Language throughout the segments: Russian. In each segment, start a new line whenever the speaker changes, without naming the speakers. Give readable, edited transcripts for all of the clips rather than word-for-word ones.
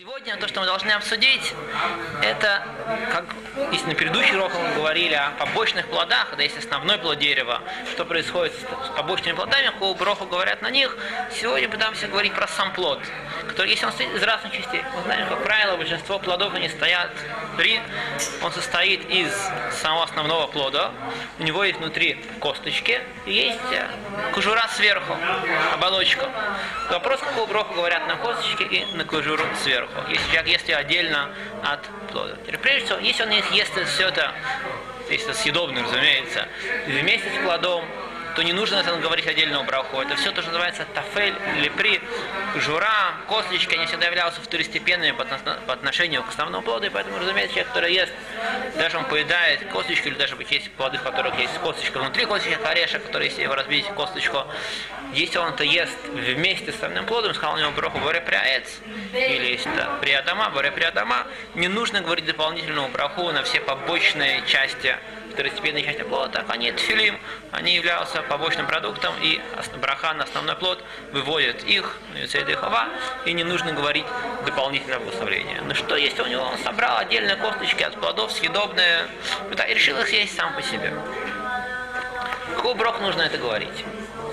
Сегодня то, что мы должны обсудить, это, как если на предыдущих уроках мы говорили о побочных плодах, когда есть основной плод дерева, что происходит с побочными плодами, какого броху говорят на них. Сегодня пытаемся говорить про сам плод, который, если он состоит из разных частей, мы знаем, как правило, большинство плодов они стоят он состоит из самого основного плода, у него есть внутри косточки и есть кожура сверху, оболочка. Вопрос, какого броху говорят на косточке и на кожуру сверху, если человек ест ее отдельно от плода. Теперь, прежде всего, если он ест все это, если это съедобно, разумеется, вместе с плодом, то не нужно это говорить отдельного браху. Это все то, что называется тафель или при, жура, косточки, они всегда являются второстепенными по отношению к основному плоду, и поэтому, разумеется, человек, который ест, даже он поедает косточку, или даже есть плоды, в которых есть косточка внутри косточки, орешек, который, если его разбить косточку, если он это ест вместе с основным плодом, сказал у него браху боре приаец, или если это приадама, боре приадама, не нужно говорить дополнительную браху на все побочные части, второстепенные части плода, так они тфилим, они являются побочным продуктом, и браха на основной плод выводит их, и не нужно говорить дополнительное благословение. Но что если у него он собрал отдельные косточки от плодов, съедобные, и решил их есть сам по себе? Какой брох нужно это говорить?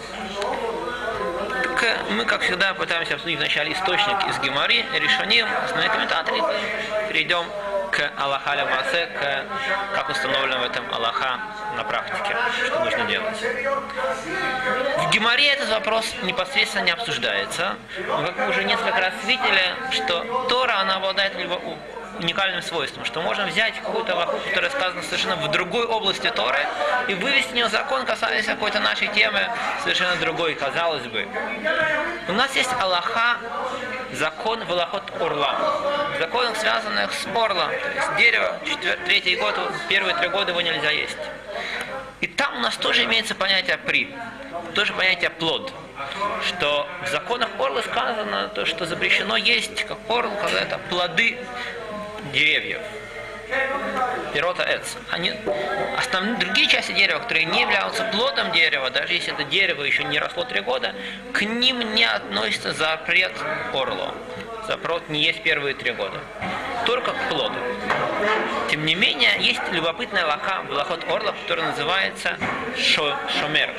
Мы, как всегда, пытаемся обсудить вначале источник из Гемари, Ришоним, основные комментаторы, перейдем к Аллаха ля-Маасе, как установлено в этом Аллаха на практике, что нужно делать. В Гемаре этот вопрос непосредственно не обсуждается, но как мы уже несколько раз видели, что Тора, она обладает уникальным свойством, что можем взять какую-то алаху, которая сказана совершенно в другой области Торы, и вывести в нее закон, касаясь какой-то нашей темы, совершенно другой, казалось бы. У нас есть алаха, закон в алахот орла, законов, связанных с орлом, то есть дерево, третий год, первые 3 года его нельзя есть. И там у нас тоже имеется понятие при, тоже понятие плод, что в законах орла сказано, то, что запрещено есть, как орл, когда это плоды деревьев. Пирота эц. Основные другие части дерева, которые не являются плодом дерева, даже если это дерево еще не росло 3 года, к ним не относится запрет орлу. Запрет не есть первые 3 года. Только к плоду. Тем не менее, есть любопытная алаха в алахот орла, которая называется шомер.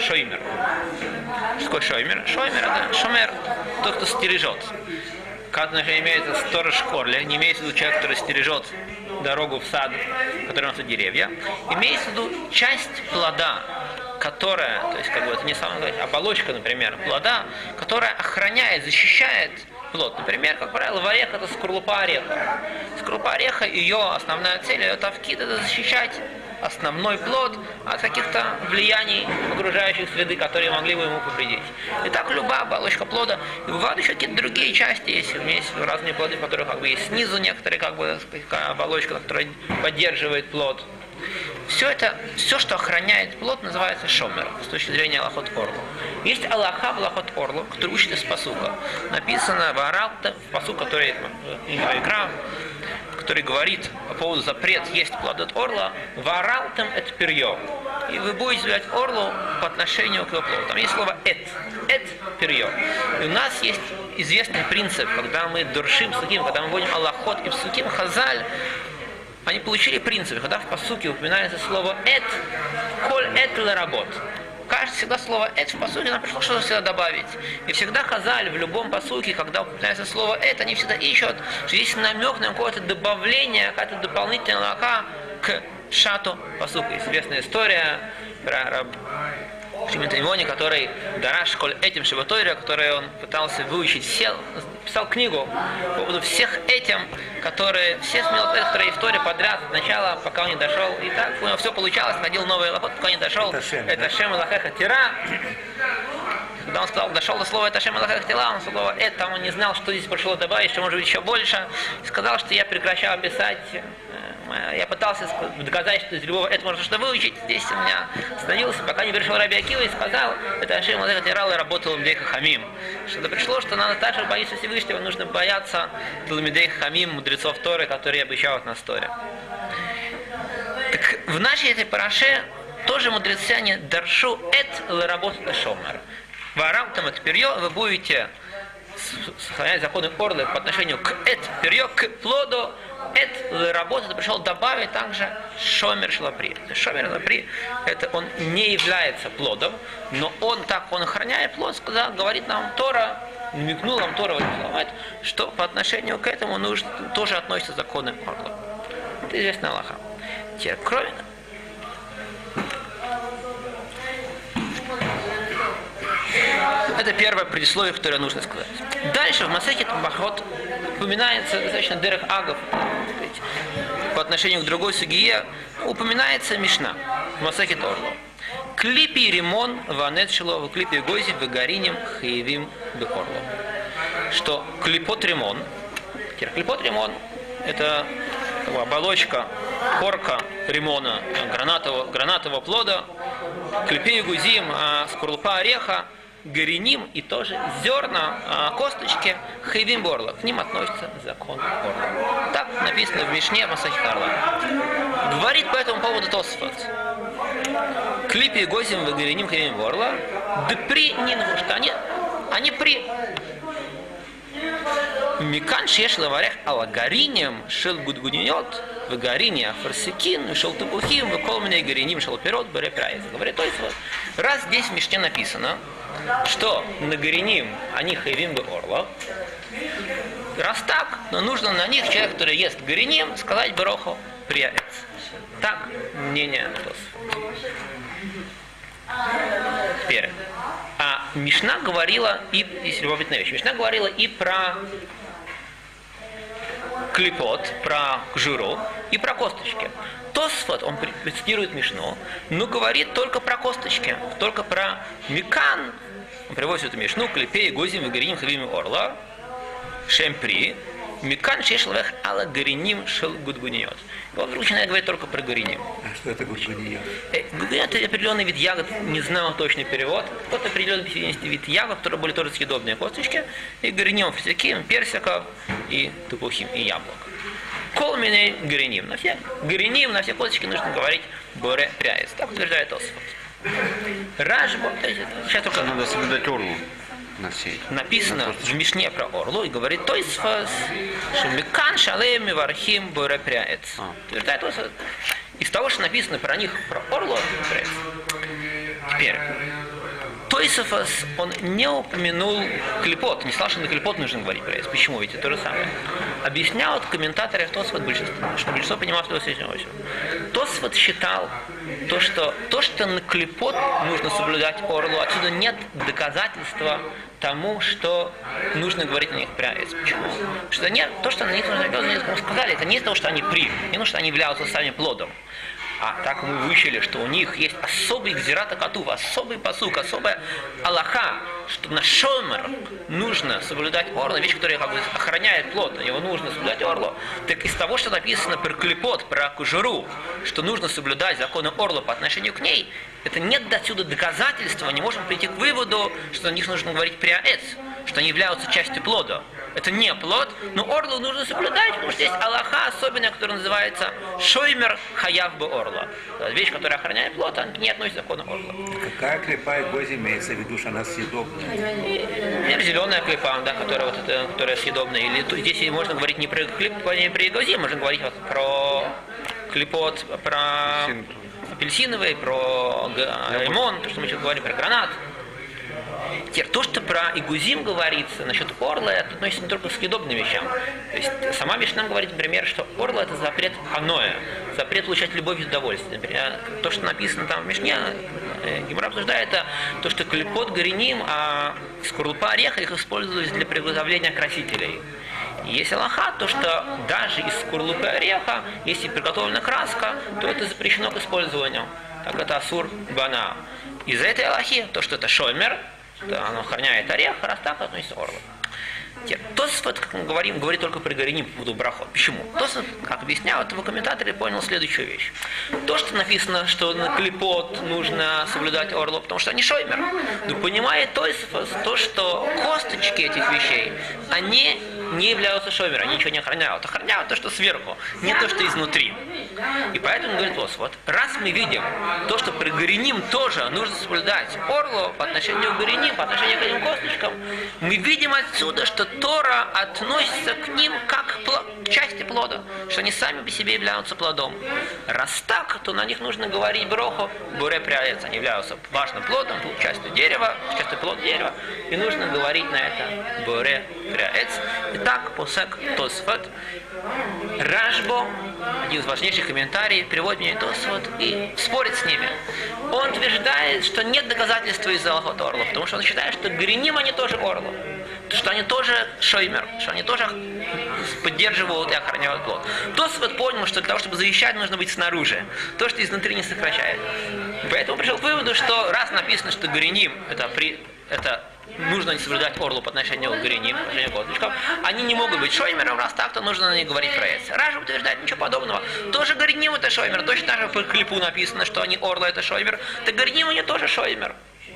Что такое шоймер? Шоймер это шомер, тот, кто стережет. Как же имеется сторож в орле, не имеется в виду человек, который стережет дорогу в сад, в котором растут деревья. Имеется в виду часть плода, которая, то есть как бы это не самая оболочка, например, плода, которая охраняет, защищает плод. Например, как правило, в орех это скорлупа ореха. Скорлупа ореха, ее основная цель, ее тавкид, это защищать основной плод от каких-то влияний окружающих среды, которые могли бы ему повредить. И так любая оболочка плода. И бывают еще какие-то другие части, есть разные плоды, которые как бы есть снизу некоторые как бы оболочка, которая поддерживает плод. Все, что охраняет плод, называется шомер, с точки зрения алахот орлу. Есть алаха в алахот орлу, который учит из пасука. Написано в Аралте, в пасук, который игра, который говорит по поводу запрет есть плод орла, варалтем эт перьё. И вы будете взять орлу по отношению к его плоду. Там есть слово эт перьё. И у нас есть известный принцип, когда мы дуршим суким, когда мы вводим аллахот и в суким хазаль, они получили принцип, когда в пасуке упоминается слово эт, коль эт ларабот. Кажется, всегда слово «эт» в пасуке нам пришло что-то всегда добавить. И всегда хазаль в любом пасуке, когда упоминается слово «эт», они всегда ищут, что есть намек на какое-то добавление, какая-то дополнительная лака к шату пасука. Известная история про Шимон, который дараш коль этим шивотойра, который он пытался выучить, писал книгу по поводу всех этим, все смелоты, которые в Торе подряд сначала, пока он не дошел, и так у него все получалось, находил новый лохот, пока не дошел. Это Шем Лахеха Тира. Когда он сказал, дошел до слова «это Шем Лахеха Тира», он сказал, это он не знал, что здесь пришло добавить, что может быть еще больше. И сказал, что я прекращал писать. Я пытался доказать, что из любого это можно что-то выучить. Здесь у меня остановился, пока не пришел Раби Акива и сказал, это Ашем Лахеха Тира и работал Ламидей Хахамим. Что-то пришло, что надо также бояться Всевышнего, нужно бояться Ламидей Хахамим, мудрецов Торы, которые обещают нас Торе. Так в нашей этой параше тоже мудрецы, они даршу эт лаработу ташомер. Варам там это перьё, вы будете сохранять законы орла по отношению к перьё, к плоду, работа пришел добавить также шомер шлапри. Шомер шлапри, это он не является плодом, но он охраняет плод, говорит нам Тора, намекнул нам Тора, что по отношению к этому тоже относятся законы орла. Это известная алаха. Теперь, кроме это первое предисловие, которое нужно сказать. Дальше в Масехет Брахот упоминается достаточно дерех агов по отношению к другой сугие, упоминается Мишна в Масехет Орло. Клипи римон ванет шило, клипи гози вегариним хаевим бехорло. Что клипот римон, это оболочка, корка римона, гранатового плода, клипи гузим, скорлупа ореха, гореним и тоже зерна, косточки, хайвим борла. К ним относится закон орла. Так написано в Мишне Масехет Орла. Говорит по этому поводу Тосфот. Клипи гозим в гореним хайвим борла. Да при нинву, что они при Микан шеш лаварех алагаринем шел гудгуньот в горине афарсикин шел тупухим в колмене гореним шел пирот бере прайс. Говорит, то есть раз здесь в Мишне написано, что на гореним они хайвим бы орла, раз так, но нужно на них человек, который ест гореним, сказать бароху приаэц. Так мнение Тосфот. Теперь. А Мишна говорила если любопытная вещь, Мишна говорила и про клипот, про кжуру и про косточки. Тосфот, он цитирует Мишну, но говорит только про косточки, только про микан. Он приводит эту Мишну, клипей, гозим, гореним, хавим, орла, шемпри, микан, шешлвех, ала, гореним, шел, гудгуниот. И он вдруг начинает говорить только про гореним.
А что это гудгуниот?
Гудгуниот — это определенный вид ягод, не знаю точный перевод. Какой-то определенный вид ягод, которые были тоже съедобные косточки, и гореним, фрисаким, персиков, и тупухим, и яблок. Колминей гореним. На все гореним, на все косточки нужно говорить боре пряец. Так утверждает Тосфот. Рашба, сейчас только
надо соблюдать орлу на всей.
Написано в Мишне про орлу и говорит Тосфот, что микан шалем вархим боре пряец. Утверждает Тосфот. Из того, что написано про них, про орлу, пряец. Теперь. Тосфот, он не упомянул клипот, не сказал, что на клипот нужно говорить про это. Почему? Ведь это то же самое. Объяснял от комментаторов Тосфот большинство, что большинство понимало, что это Тосфот считал, что на клипот нужно соблюдать орлу, отсюда нет доказательства тому, что нужно говорить на них пряец. Почему? Что нет, то, что на них нужно говорить, кому сказали, это не из-за того, что они не потому, что они являются сами плодом. А так мы выучили, что у них есть особый гзират акатув, особый пасук, особая алаха, что на шомер нужно соблюдать орло, вещь, которая как бы охраняет плод, на него нужно соблюдать орло. Так из того, что написано про клипот, про кожуру, что нужно соблюдать законы орла по отношению к ней, это нет отсюда доказательства, не можем прийти к выводу, что на них нужно говорить приаэц, что они являются частью плода. Это не плод, но орлу нужно соблюдать, потому что есть алаха особенная, которая называется шоймер хаяв бы орла. Вещь, которая охраняет плод, она не относится к закону орла.
Какая клепа и гози имеется в виду, что она съедобная?
Например, зеленая клепа, да, которая съедобная. Или здесь можно говорить не про клеп, не про гози, можно говорить про клепот, про апельсиновый, про лимон, то, что мы сейчас говорим, про гранат. Теперь, то, что про игузим говорится насчет орла, это относится не только к съедобным вещам. То есть сама Мишна говорит, например, что орла — это запрет аноэ, запрет получать любовь и удовольствие. Например, то, что написано там в Мишне, Гемара обсуждает, это то, что клепот, гореним, а скорлупа ореха их использовались для приготовления красителей. И если алаха, то что даже из скорлупы ореха, если приготовлена краска, то это запрещено к использованию. Так это асур бана. Из-за этой алахи, то, что это шоймер, оно охраняет орех, раз так относится орла. Тосфот, как мы говорим, говорит только при гореним по поводу брахот. Почему? Тосфот, как объяснял, этого комментатора понял следующую вещь. То, что написано, что на клипот нужно соблюдать орлу, потому что они шоймер. Но понимает Тосфот то, что косточки этих вещей, они не являются шоймером, они ничего не охраняют. Охраняют то, что сверху, не то, что изнутри. И поэтому говорит вот, раз мы видим то, что при гореним тоже нужно соблюдать орло по отношению к гореним, по отношению к этим косточкам, мы видим отсюда, что Тора относится к ним как к части плода, что они сами по себе являются плодом. Раз так, то на них нужно говорить броху, буре пряец, они являются важным плодом, частью дерева, частью плод дерева, и нужно говорить на это буре пряец. Итак, посек Тосфот, Рашбо, один из важнейших комментариев, переводит мне Тосфот и спорит с ними. Он утверждает, что нет доказательства из-за Алахот орла, потому что он считает, что гореним они тоже орла, что они тоже шоймер, что они тоже поддерживают и охраняют плод. Тосфот понял, что для того, чтобы завещать, нужно быть снаружи, то, что изнутри не сокращает. Поэтому пришел к выводу, что раз написано, что гореним это нужно не соблюдать орлу по отношению к гореним, по отношению к косточкам, они не могут быть шоймером, раз так, то нужно на них говорить про это. Раша утверждает ничего подобного. Тоже гореним это шоймер, точно так же по клипу написано, что они орла это шоймер, так гореним они тоже шоймер.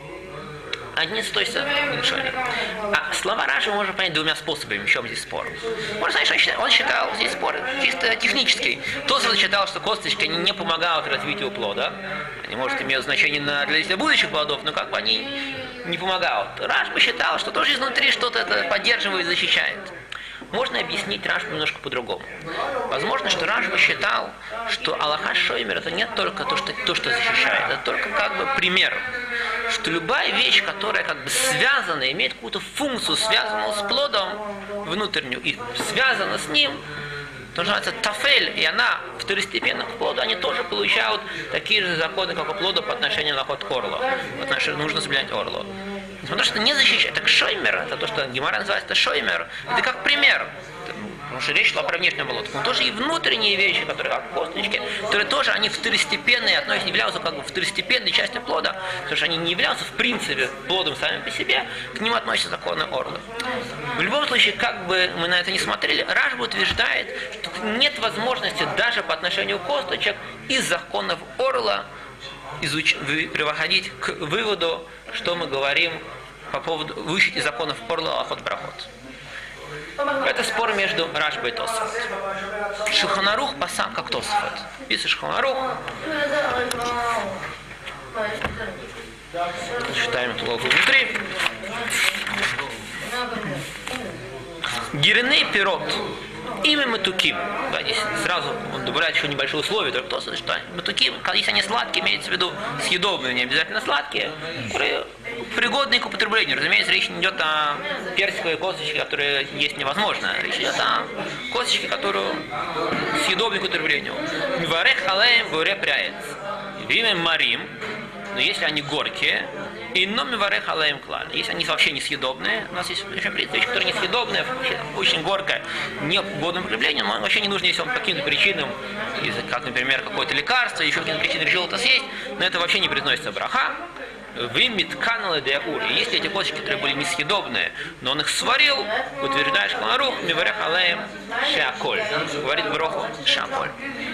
Они стоятся шоймер. А слова Раши можно понять двумя способами, в чем здесь спор. Можно сказать, что он считал здесь спор чисто технический. Тосфот считал, что косточки они не помогают развитию плода. Они, может, имеют значение для будущих плодов, но как бы они не помогают. Раш посчитал, что тоже изнутри что-то это поддерживает и защищает. Можно объяснить Рашбу немножко по-другому. Возможно, что Рашба считал, что Алаха Шоймер это не только то, что защищает, это только как бы пример. Что любая вещь, которая как бы связана, имеет какую-то функцию, связанную с плодом внутреннюю, и связана с ним, то называется тафель, и она второстепенно к плоду, они тоже получают такие же законы, как у плода по отношению на ход к орлу. Потому что нужно соблюдать орлу. Потому что не защищает. Так шоймер, это то, что Гемара называется шоймер, это как пример. Потому что речь шла про внешнюю оболочку. Но тоже и внутренние вещи, которые как косточки, которые тоже они второстепенные, относятся, являются как бы второстепенной частью плода, потому что они не являются в принципе плодом сами по себе, к ним относятся законы орлы. В любом случае, как бы мы на это не смотрели, Рашба утверждает, что нет возможности даже по отношению к косточек из законов орла приводить к выводу, что мы говорим по поводу выучить из законов орла Алахот Брахот. Это спор между Рашбой и Тосфот. Шулхан Арух пасак как Тосфот. Пишет Шулхан Арух. Читаем эту логику внутри. Гирней пирот. Имя матуким. Да, здесь сразу он добавляет еще небольшое условие, только то, что матуким, если они сладкие, имеется в виду съедобные, не обязательно сладкие, которые пригодные к употреблению. Разумеется, речь не идет о персиковой косточке, которые есть невозможно. Речь идет о косточке, которую съедобны к употреблению. Миварех алеем буре пряец. Имя марим, но если они горькие, и но миварех алеем клаль. Если они вообще несъедобные, у нас есть еще вещь, которая несъедобная, очень горькая, не годным употреблению, но вообще не нужно, если он по каким-то причинам, как, например, какое-то лекарство, еще какие-то причины решил это съесть, но это вообще не произносится браха. Вы митканалы деур. И если эти косточки, которые были несъедобные, но он их сварил, утверждаешь Шулхан миварех алеем шеаколь. Говорит броху шеаколь.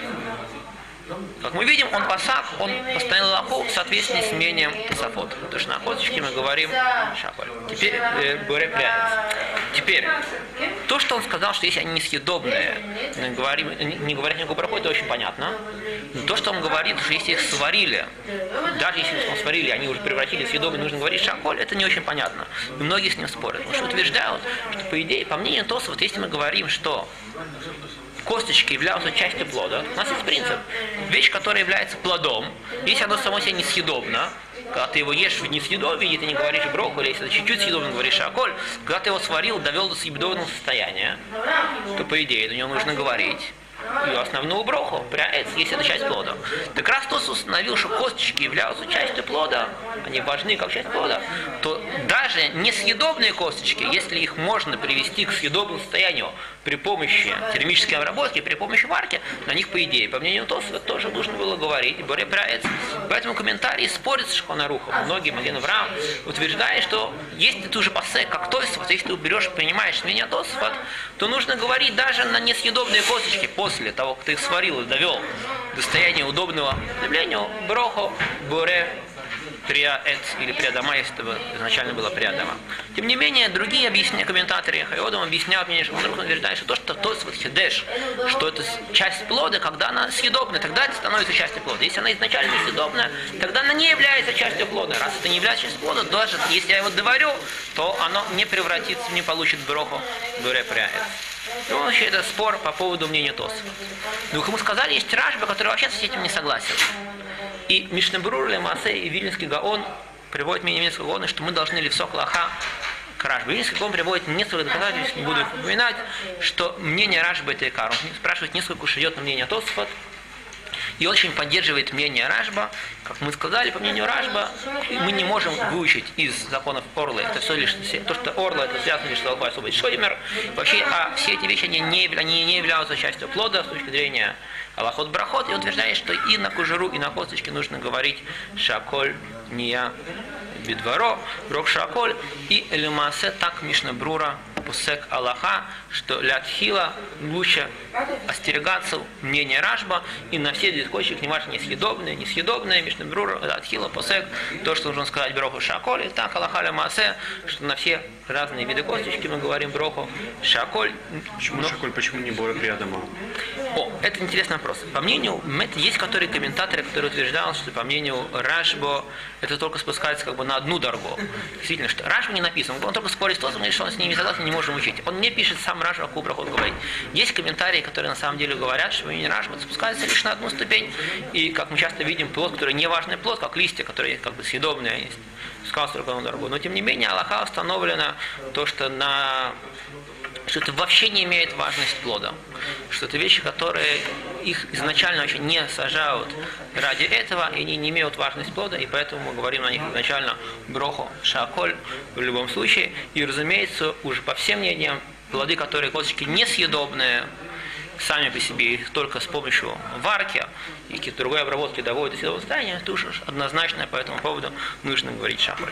Как мы видим, он пасак, он постановил лаху в соответствии с мнением Тосафот. Потому что на косточке мы говорим шаполь. Теперь буре пряец. Теперь, то, что он сказал, что если они несъедобные, не говорят никакого браху, это очень понятно. Но то, что он говорит, что если их сварили, даже если их сварили, они уже превратились в съедобные, нужно говорить шаполь, это не очень понятно. И многие с ним спорят. Потому что утверждают, что по идее, по мнению Тосафот, если мы говорим, что косточки являются частью плода, у нас есть принцип. Вещь, которая является плодом, если оно само себе несъедобно, когда ты его ешь в несъедобии, ты не говоришь броху, или если это чуть-чуть съедобно, говоришь аколь, когда ты его сварил, довел до съедобного состояния, то по идее до него нужно говорить ее основную броху, пряец, если это часть плода. Так раз Тос установил, что косточки являются частью плода, они важны как часть плода, то даже несъедобные косточки, если их можно привести к съедобному состоянию при помощи термической обработки, при помощи варки, на них, по идее, по мнению Тоса, тоже нужно было говорить, боре пряец. Поэтому комментарии спорят с Шулхан Арухом. Многие, Маген Авраам, утверждает, что если ты уже пасек, как Тосфот, если ты берешь, принимаешь мнение Тосфот, то нужно говорить даже на несъедобные косточки после того, как ты их сварил и довел до состояния удобного употреблению, броху, боре, приаэц или приадама, если это изначально было приадама. Тем не менее, другие комментаторы Хайодом объясняют мне, что он утверждает, что то, что Тосфот хидеш, что это часть плода, когда она съедобная, тогда это становится частью плода. Если она изначально съедобная, тогда она не является частью плода. Раз это не является частью плода, даже если я его доварю, то оно не превратится, не получит броху буре приаэс. Ну, вообще, это спор по поводу мнения Тосфот. Но, как мы сказали, есть Рашба, который вообще с этим не согласен. И Мишна Брура, Лемаасе и Вильнинский Гаон приводят мнение Вильнинского Гаона, что мы должны лифсок лаха к Рашбе. Вильнинский Гаон приводит несколько доказательств, не буду их упоминать, что мнение Рашбы это икар. Он спрашивает несколько уж идет на мнение Тосфот. И очень поддерживает мнение Рашба. Как мы сказали, по мнению Рашба, мы не можем выучить из законов Орла. Это все лишь то, что Орла это связано лишь с Аллахой особый Шоймер. Вообще, все эти вещи они не являются частью плода с точки зрения Аллахот Брахот. И он утверждает, что и на кожуру, и на косточке нужно говорить Шаколь Ния Бидваро, Брок Шаколь. И Элемаасе так Мишна Брура Пусек Аллаха, что лятхила лучше остерегаться мнения Рашба и на все дискочек, неважно, несъедобные, Мишна Брура, лятхила Пусек, то, что нужно сказать Броху Шаколь, и так Аллаха Лемаасе, что на все разные виды косточки мы говорим Броху Шаколь.
Почему Шаколь, почему не Боре Приадама?
Это интересный вопрос. По мнению, есть которые комментаторы, которые утверждают, что по мнению Рашбо это только спускается как бы на одну дорогу. Действительно, что Рашбо не написан, он только спорит с Тосфотом, что он с ними согласен, не можем учить. Он не пишет сам Рашбо, какую браху говорит. Есть комментарии, которые на самом деле говорят, что по мнению Рашбо спускается лишь на одну ступень, и как мы часто видим, плод, который не важный плод, как листья, которые как бы съедобные есть. Спускался только на одну дорогу. Но тем не менее, Аллаха установлено то, что это вообще не имеет важность плода. Что это вещи, которые их изначально вообще не сажают ради этого, и они не имеют важность плода, и поэтому мы говорим на них изначально броху шаколь в любом случае. И, разумеется, уже по всем мнениям, плоды, которые косточки несъедобные, сами по себе, их только с помощью варки и какой-то другой обработки доводят до съедобного состояния, это уже однозначно по этому поводу нужно говорить шаколь.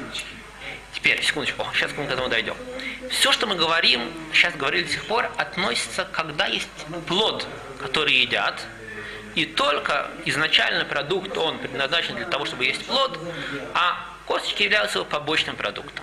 Теперь, секундочку, сейчас мы к этому дойдем. Все, что мы говорим, сейчас говорили до сих пор, относится, когда есть плод, который едят, и только изначально продукт, он предназначен для того, чтобы есть плод, а косточки являются его побочным продуктом.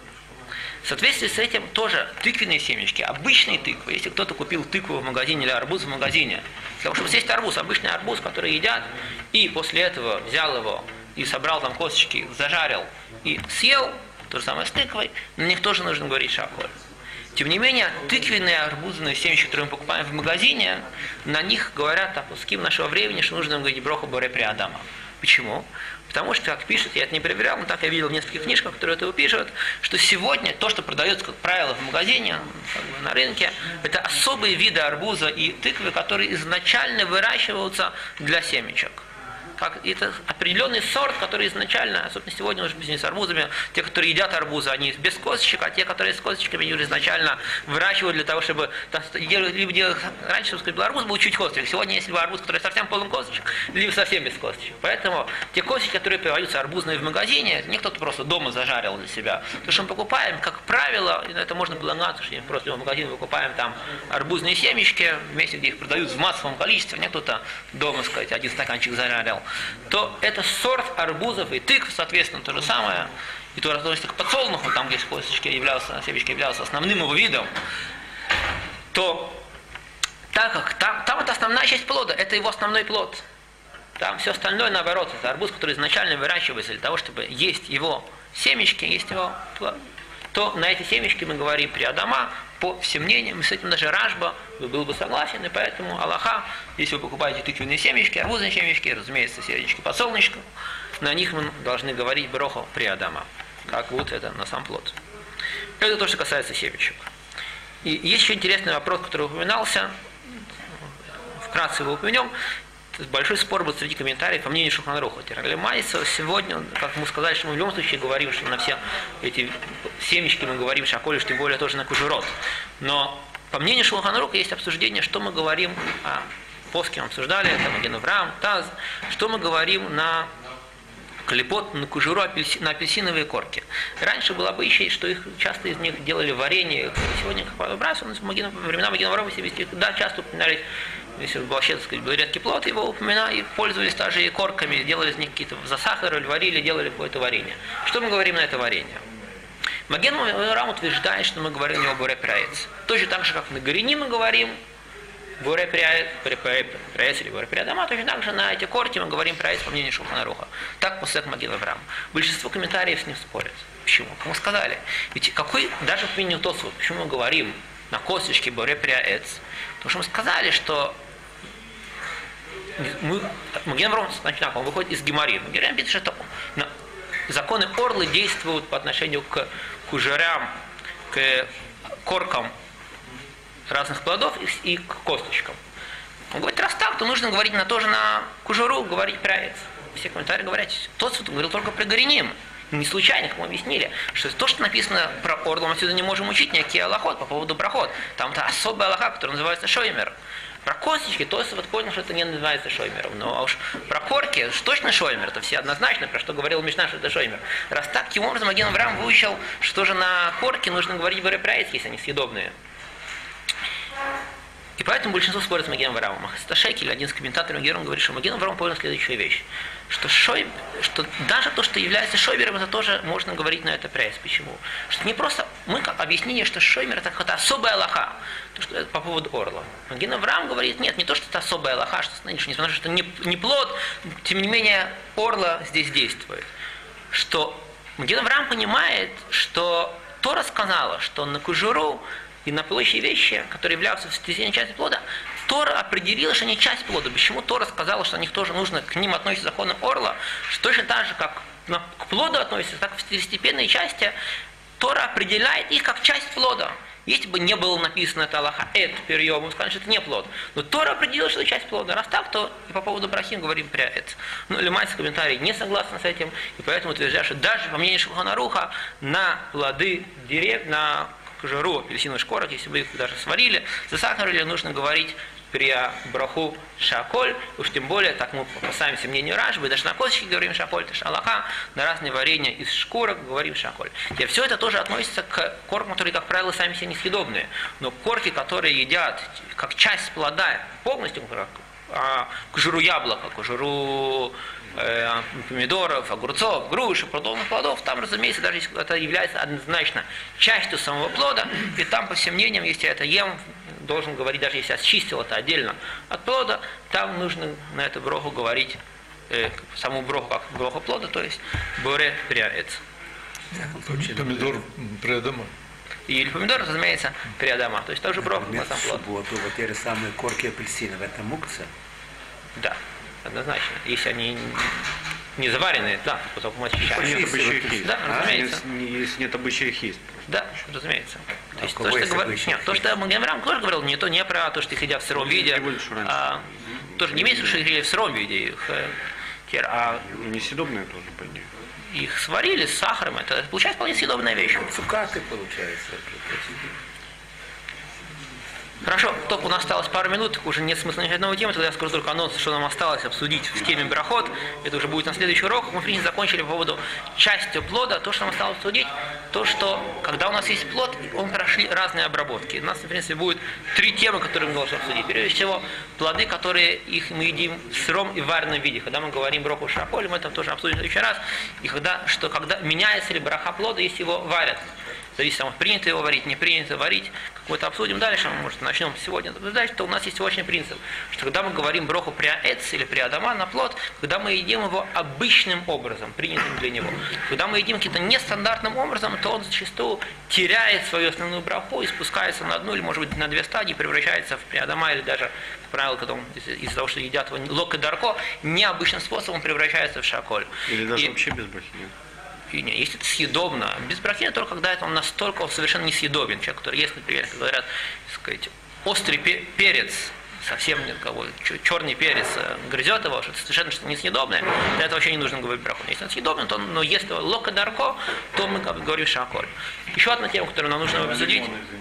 В соответствии с этим тоже тыквенные семечки, обычные тыквы. Если кто-то купил тыкву в магазине или арбуз в магазине, для того, чтобы съесть арбуз, обычный арбуз, который едят, и после этого взял его и собрал там косточки, зажарил и съел, то же самое с тыквой, на них тоже нужно говорить шаколь. Тем не менее, тыквенные арбузные семечки, которые мы покупаем в магазине, на них говорят апоским нашего времени, что нужно говорить броху боре приадама. Почему? Потому что, как пишут, я это не проверял, но так я видел в нескольких книжках, которые это пишут, что сегодня то, что продается, как правило, в магазине, на рынке, это особые виды арбуза и тыквы, которые изначально выращиваются для семечек. Это определенный сорт, который изначально, особенно сегодня уже с арбузами, те, которые едят арбузы, они без косточек, а те, которые с косточками, они уже изначально выращивают для того, чтобы либо раньше, чтобы сказать, арбуз был чуть косточек. Сегодня есть либо арбуз, который совсем полон косточек, либо совсем без косточек. Поэтому те косточки, которые продаются арбузные в магазине, не кто-то просто дома зажарил для себя. То, что мы покупаем, как правило, это можно полагаться, что мы просто в магазине выкупаем там арбузные семечки, в месте, где их продают в массовом количестве, не кто-то дома, сказать, один стаканчик зажарил, то это сорт арбузов и тыкв, соответственно, то же самое. И то относится к подсолнуху, там, где косточки семечки являлся основным его видом, то так как там это основная часть плода, это его основной плод. Там все остальное наоборот, это арбуз, который изначально выращивается для того, чтобы есть его семечки, есть его плод. То на эти семечки мы говорим при Адама, по всем мнениям, и с этим даже Рашба был бы согласен, и поэтому Аллаха, если вы покупаете тыквенные семечки, арбузные семечки, разумеется, семечки подсолнечка, на них мы должны говорить броху при Адама, как вот это на сам плод. Это то, что касается семечек. И есть еще интересный вопрос, который упоминался, вкратце его упомянем. Большой спор был среди комментариев по мнению Шулхан Аруха. Тиралемайса сегодня, как мы сказали, что мы в любом случае говорим, что на все эти семечки мы говорим шаколь, тем более тоже на кожурот. Но по мнению Шулхан Аруха есть обсуждение, что мы говорим о поске, мы обсуждали, это Маген Авраам, Таз, что мы говорим на клепот, на кожуру, на апельсиновые корки. Раньше было обычай, что их часто из них делали варенье. Сегодня, как правило, во времена Маген Авраама да, часто упоминались. Если был вообще, так сказать, был редкий плод, его упоминали, пользовались также и корками, делали из них какие-то засахаривали, варили, делали какое-то варенье. Что мы говорим на это варенье? Маген Авраам утверждает, что мы говорим у него Боре Пряец. Точно так же, как на Горени мы говорим Боре Пряец или Боре Приадама, точно так же на эти корки мы говорим Пряец по мнению Шулхан Аруха. Так Посек Маген Авраам. Большинство комментариев с ним спорят. Почему? Кому сказали? Ведь какой, даже по мнению Тосфот, почему мы говорим на косточке Боре Пряец? Потому что мы сказали, что Маген Авраам, значит, он выходит из Гемари. Маген пишет, что законы Орлы действуют по отношению к кужерям, к коркам разных плодов и к косточкам. Он говорит, раз так, то нужно говорить тоже на кужеру, говорить Пряец. Все комментарии говорят, тот говорил только про Гореним. Не случайно, как мы объяснили, что то, что написано про Орлу, мы отсюда не можем учить никакие алахот по поводу брахот. Там-то особая алаха, которая называется шоймер. Про косточки, то есть вот понял, что это не называется шоймером. Но а уж про корки, точно шоймер, это все однозначно, про что говорил Мишна, что это шоймер. Раз так, таким образом, Маген Авраам выучил, что же на корке нужно говорить Боре Пряец, если они съедобные. И поэтому большинство спорит с Маген Авраамом. Сташекель, один из комментаторов Герон, говорит, что Маген Авраам понял следующую вещь. Что даже то, что является шоймером, это тоже можно говорить на это Пряец. Почему? Что не просто, мы как объяснение, что шоймер это какая-то особая алаха, то, что это по поводу орла. Маген Авраам говорит, нет, не то, что это особая алаха, что, несмотря на то, что это не плод, тем не менее орла здесь действует. Что Маген Авраам понимает, что Тора сказала, что на кожуру и на прочие вещи, которые являются составляющей частью плода, Тора определила, что они часть плода. Почему Тора сказала, что тоже нужно, к ним относятся законы орла, что точно так же, как к плоду относятся, так и в второстепенной части, Тора определяет их как часть плода. Если бы не было написано это алаха эт перьем, мы скажем, что это не плод. Но Тора определила, что это часть плода. Раз так, то и по поводу брахим говорим про эт. Но лимайский комментарий не согласен с этим, и поэтому утверждает, что даже по мнению Шулхан Аруха на плоды деревьев, на кожуру апельсиновых шкорок, если бы их даже сварили, засахарили, нужно говорить при браху шаколь, уж тем более, так мы опасаемся мнению Рашбы, даже на косточке говорим шаколь, это шалаха, на разные варенья из шкурок говорим шаколь. Теперь все это тоже относится к коркам, которые, как правило, сами себе несъедобные, но корки, которые едят как часть плода, полностью, кожуру яблока, кожуру помидоров, огурцов, груш и подобных плодов, там, разумеется, даже если это является однозначно частью самого плода, и там, по всем мнениям, если я это ем, должен говорить, даже если я счистил это отдельно от плода, там нужно на эту броху говорить саму броху как броху плода, то есть Боре Пряец.
Помидор Приадама.
Или помидор, разумеется, Приадама, то есть тоже броху на сам плод.
Вот те же самые корки апельсинов, это мукса?
Да. Однозначно. Если они не заваренные, да, потом очищаем.
Нет обычаев есть.
Да, разумеется.
Если нет обычаев есть.
Да, разумеется. То есть то, что Маген Авраам тоже говорил, не про то, что их едят в сыром виде, тоже не имеется, что их ели в сыром виде, а
несъедобные тоже, по идее.
Их сварили с сахаром, это получается вполне съедобная вещь.
Цукаты получается.
Хорошо, только у нас осталось пару минут, уже нет смысла начать новую тему, тогда я скажу только анонс, что нам осталось обсудить в теме брахот. Это уже будет на следующий урок. Мы, в принципе, закончили по поводу части плода. То, что нам осталось обсудить, то, что когда у нас есть плод, он прошли разные обработки. У нас, в принципе, будет 3 темы, которые мы должны обсудить. Прежде всего, плоды, которые их мы едим в сыром и вареном виде. Когда мы говорим броху шаколь, мы это тоже обсудим в следующий раз. И когда меняется ли браха плода, если его варят. Зависит от того, принято его варить, не принято варить. Какой-то обсудим дальше, может, начнем сегодня обсуждать, что у нас есть очень принцип, что когда мы говорим броху приаэц или приадама на плод, когда мы едим его обычным образом, принятым для него. Когда мы едим каким-то нестандартным образом, то он зачастую теряет свою основную браху и спускается на одну или, может быть, на 2 стадии, превращается в приадама или даже, как правило, когда он, из-за того, что едят его лок и дарко, необычным способом превращается в шаколь.
Или даже вообще без брахи.
И не, если это съедобно, без брахи, только когда это он настолько совершенно несъедобен. Человек, который есть, например, как говорят, сказать, острый перец, совсем черный перец грызет его, что это совершенно что-то несъедобное, для этого вообще не нужно говорить браху. Если он съедобен, то он ест его лока дарко, то мы говорим шаколь. Еще одна тема, которую нам нужно обсудить.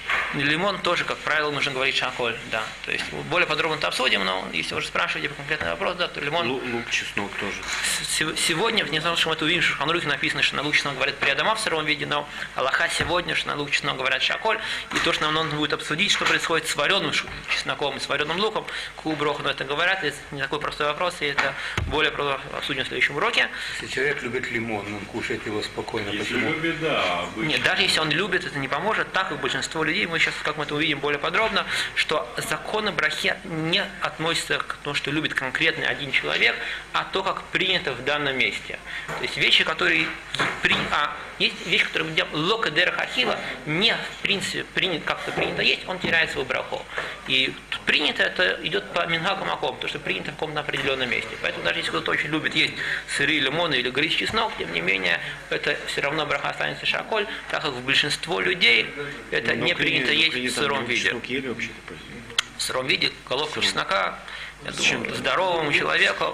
Лимон тоже, как правило, нужно говорить шаколь, да. То есть более подробно это обсудим, но если вы же спрашиваете по конкретный вопрос, да, то лимон...
Лук, чеснок тоже.
Сегодня, не знаю, что мы это увидим, что в Шулхан Арухе написано, что на лук чеснок говорят при Адама в сыром виде, но Аллаха сегодня, что на лук чеснок говорят шаколь, и то, что нам нужно будет обсудить, что происходит с вареным чесноком и с вареным луком, какую броху на это говорят, это не такой простой вопрос, и это более обсудим в следующем уроке.
Если человек любит лимон, он кушает его спокойно. Почему?
Нет, даже если он любит, это не поможет, так как большинство людей, мы сейчас, как мы это увидим более подробно, что законы брахи не относятся к тому, что любит конкретный один человек, а то, как принято в данном месте. То есть вещи, которые есть вещи, которые мы делаем лока дерех ахила, не в принципе как-то принято есть, он теряет свою браху. И принято это идет по минхагу маком, то, что принято в каком-то определенном месте. Поэтому даже если кто-то очень любит есть сырые лимоны или грызть чеснок, тем не менее, это все равно браха останется шаколь, так как в большинство людей это не принято есть в сыром виде. В сыром виде головку чеснока, я думаю, здоровому человеку.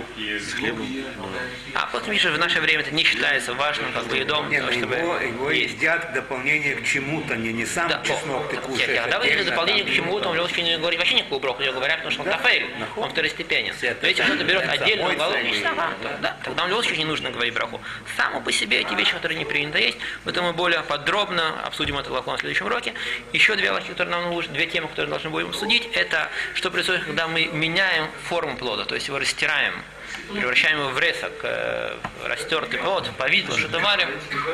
А потом, видишь, в наше время это не считается важным, как бы едом,
Нет,
чтобы
его
есть.
едят в дополнение к чему-то, не сам чеснок ты кушаешь.
Когда вы
отдельно,
дополнение
там,
к чему-то, он легкий не говорит вообще никакую броху, говорят, потому что он тафейль, он второстепенен. Но если кто-то берет отдельную головку чеснока, да, тогда в любом случае не нужно говорить броху. Само по себе эти вещи, которые не принято есть, поэтому мы более подробно обсудим это лаху на следующем уроке. Еще две лахи, которые нам нужны, две темы, которые мы должны будем обсудить, это что происходит, когда мы меняем форму плода, то есть его растираем, превращаем его в ресок, растертый плод, повидло, что-то варим.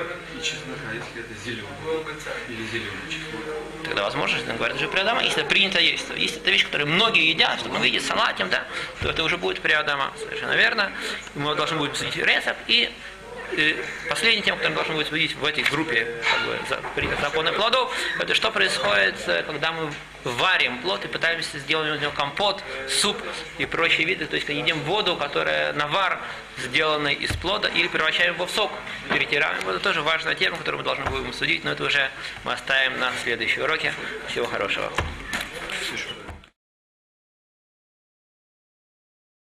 Тогда возможно, что говорят уже при Адама, если принято есть. Если это вещь, которую многие едят, чтобы видеть салатим, да, то это уже будет при Адама. Совершенно верно. Мы должны будем судить ресок. И последняя тема, которую мы должны будем судить в этой группе законы плодов, это что происходит, когда мы варим плод и пытаемся сделать из него компот, суп и прочие виды, то есть едим воду, которая навар, сделанный из плода, или превращаем его в сок, перетираем. Это тоже важная тема, которую мы должны будем судить, но это уже мы оставим на следующие уроки. Всего хорошего.